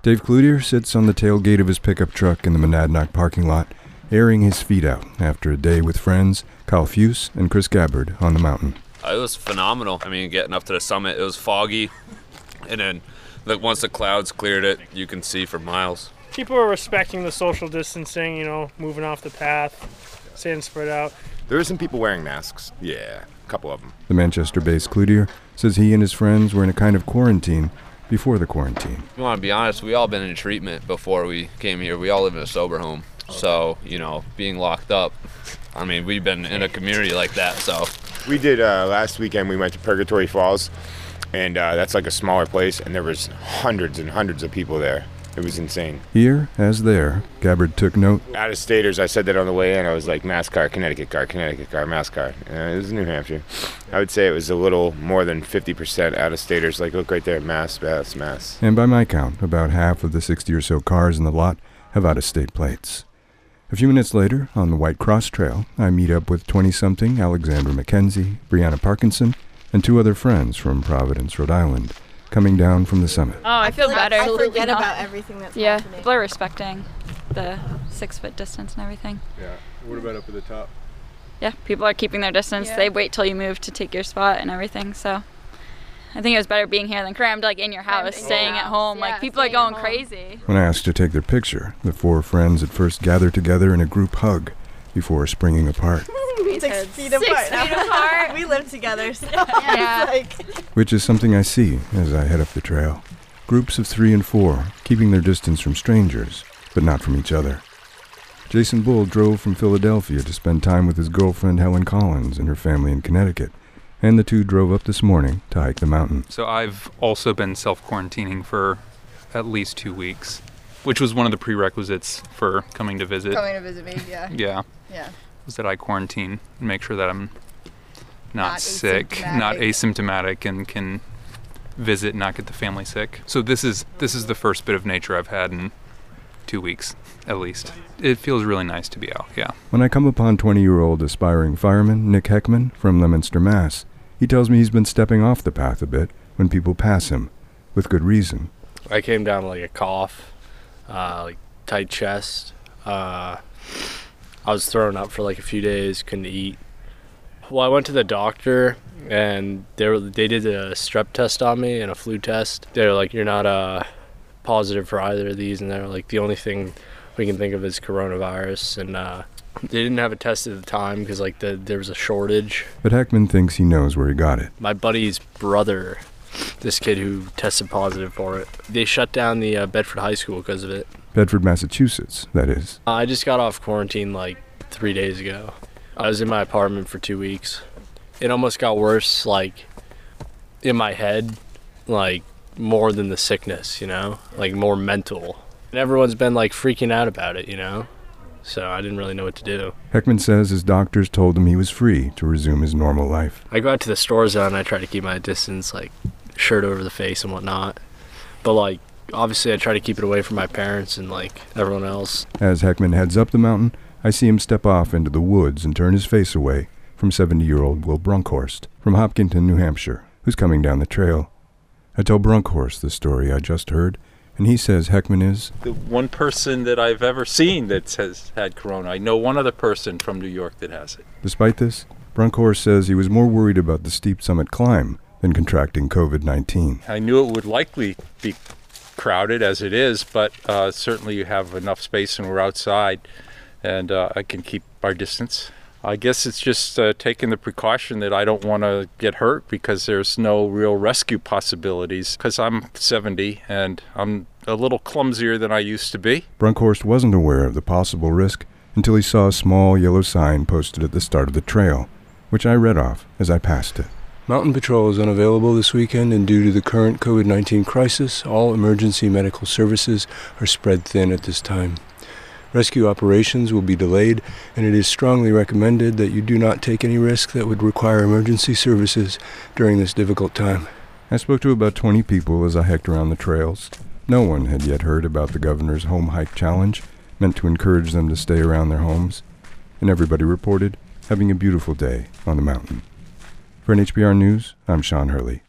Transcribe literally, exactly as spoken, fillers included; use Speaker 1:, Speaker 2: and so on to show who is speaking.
Speaker 1: Dave Cloutier sits on the tailgate of his pickup truck in the Monadnock parking lot, airing his feet out after a day with friends Kyle Fuse and Chris Gabbard on the mountain.
Speaker 2: Uh, it was phenomenal. I mean, getting up to the summit, it was foggy, and then like, once the clouds cleared it, you can see for miles.
Speaker 3: People are respecting the social distancing, you know, moving off the path, staying spread out.
Speaker 4: There were some people wearing masks. Yeah, a couple of them.
Speaker 1: The Manchester-based Cloutier says he and his friends were in a kind of quarantine before the quarantine.
Speaker 2: If you want to be honest, we all been in treatment before we came here. We all live in a sober home. So, you know, being locked up, I mean, we've been in a community like that, so.
Speaker 4: We did, uh, last weekend, we went to Purgatory Falls, and uh, that's like a smaller place, and there was hundreds and hundreds of people there. It was insane.
Speaker 1: Here, as there, Gabbard took note.
Speaker 4: Out-of-staters, I said that on the way in. I was like, mass car, Connecticut car, Connecticut car, mass car. Uh, it was New Hampshire. I would say it was a little more than fifty percent out-of-staters. Like, look right there, mass, mass, mass.
Speaker 1: And by my count, about half of the sixty or so cars in the lot have out-of-state plates. A few minutes later, on the White Cross Trail, I meet up with twenty-something Alexandra McKenzie, Brianna Parkinson, and two other friends from Providence, Rhode Island, coming down from the summit.
Speaker 5: Oh, I feel better.
Speaker 6: I forget about everything that's
Speaker 5: yeah,
Speaker 6: happening.
Speaker 5: people are respecting the six-foot distance and everything.
Speaker 7: Yeah. What about up at the top?
Speaker 5: Yeah, people are keeping their distance.
Speaker 6: Yeah.
Speaker 5: They wait till you move to take your spot and everything, so. I think it was better being here than crammed like in your house,
Speaker 6: in
Speaker 5: staying
Speaker 6: your
Speaker 5: at
Speaker 6: house.
Speaker 5: home.
Speaker 6: Yeah,
Speaker 5: like people are
Speaker 6: staying at
Speaker 5: going
Speaker 6: home.
Speaker 5: crazy.
Speaker 1: When I asked to take their picture, the four friends at first gathered together in a group hug before springing apart.
Speaker 6: Six feet
Speaker 5: Six
Speaker 6: apart.
Speaker 5: feet apart.
Speaker 6: We live together, so
Speaker 5: Yeah.
Speaker 6: it's like...
Speaker 1: Which is something I see as I head up the trail. Groups of three and four, keeping their distance from strangers, but not from each other. Jason Bull drove from Philadelphia to spend time with his girlfriend Helen Collins and her family in Connecticut, and the two drove up this morning to hike the mountain.
Speaker 8: So I've also been self-quarantining for at least two weeks, which was one of the prerequisites for coming to visit.
Speaker 6: Coming to visit me, yeah.
Speaker 8: Yeah.
Speaker 6: Yeah.
Speaker 8: Was that I quarantine and make sure that I'm not,
Speaker 6: Not
Speaker 8: sick,
Speaker 6: asymptomatic.
Speaker 8: not asymptomatic, and can visit and not get the family sick. So this is this is the first bit of nature I've had in two weeks, at least. It feels really nice to be out, yeah.
Speaker 1: When I come upon twenty-year-old aspiring fireman Nick Heckman from Leominster, Mass, he tells me he's been stepping off the path a bit when people pass him, with good reason.
Speaker 9: I came down with like a cough, uh, like tight chest. Uh, I was throwing up for like a few days, couldn't eat. Well, I went to the doctor and they were, they did a strep test on me and a flu test. They were like, you're not uh, positive for either of these, and they're like, the only thing we can think of is coronavirus. And uh, they didn't have a test at the time because like the, there was a shortage.
Speaker 1: But Heckman thinks he knows where he got it.
Speaker 9: My buddy's brother, this kid who tested positive for it, they shut down the uh, Bedford High School because of it.
Speaker 1: Bedford, Massachusetts, that is.
Speaker 9: I just got off quarantine like three days ago. I was in my apartment for two weeks. It almost got worse, like, in my head, like, more than the sickness, you know? Like, more mental. And everyone's been, like, freaking out about it, you know? So I didn't really know what to do.
Speaker 1: Heckman says his doctors told him he was free to resume his normal life.
Speaker 9: I go out to the store zone and I try to keep my distance, like, shirt over the face and whatnot. But, like, obviously I try to keep it away from my parents and, like, everyone else.
Speaker 1: As Heckman heads up the mountain, I see him step off into the woods and turn his face away from seventy-year-old Will Brunkhorst from Hopkinton, New Hampshire, who's coming down the trail. I tell Brunkhorst the story I just heard, and he says Heckman is
Speaker 10: the one person that I've ever seen that has had corona. I know one other person from New York that has it.
Speaker 1: Despite this, Brunkhorst says he was more worried about the steep summit climb than contracting covid nineteen.
Speaker 10: I knew it would likely be crowded as it is, but uh, certainly you have enough space and we're outside, and uh, I can keep our distance. I guess it's just uh, taking the precaution that I don't want to get hurt because there's no real rescue possibilities, because I'm seventy and I'm a little clumsier than I used to be.
Speaker 1: Brunkhorst wasn't aware of the possible risk until he saw a small yellow sign posted at the start of the trail, which I read off as I passed it.
Speaker 11: Mountain Patrol is unavailable this weekend, and due to the current covid nineteen crisis, all emergency medical services are spread thin at this time. Rescue operations will be delayed, and it is strongly recommended that you do not take any risk that would require emergency services during this difficult time.
Speaker 1: I spoke to about twenty people as I hiked around the trails. No one had yet heard about the governor's home hike challenge, meant to encourage them to stay around their homes, and everybody reported having a beautiful day on the mountain. For N H P R News, I'm Sean Hurley.